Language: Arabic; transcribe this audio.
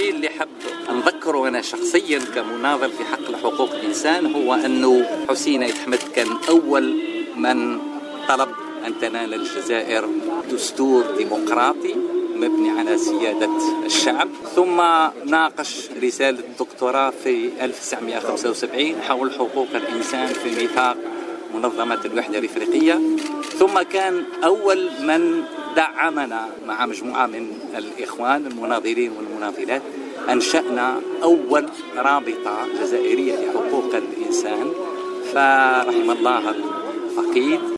الشيء اللي حب نذكره أنا شخصيا كمناضل في حق حقوق الإنسان هو أنه حسين عيد حمد كان أول من طلب أن تنال الجزائر دستور ديمقراطي مبني على سيادة الشعب، ثم ناقش رسالة الدكتوراه في 1975 حول حقوق الإنسان في ميثاق منظمة الوحدة الإفريقية، ثم كان أول من دعمنا مع مجموعة من الإخوان المناضلين والمناضلات. أنشأنا أول رابطة جزائرية لحقوق الإنسان، فرحم الله الفقيد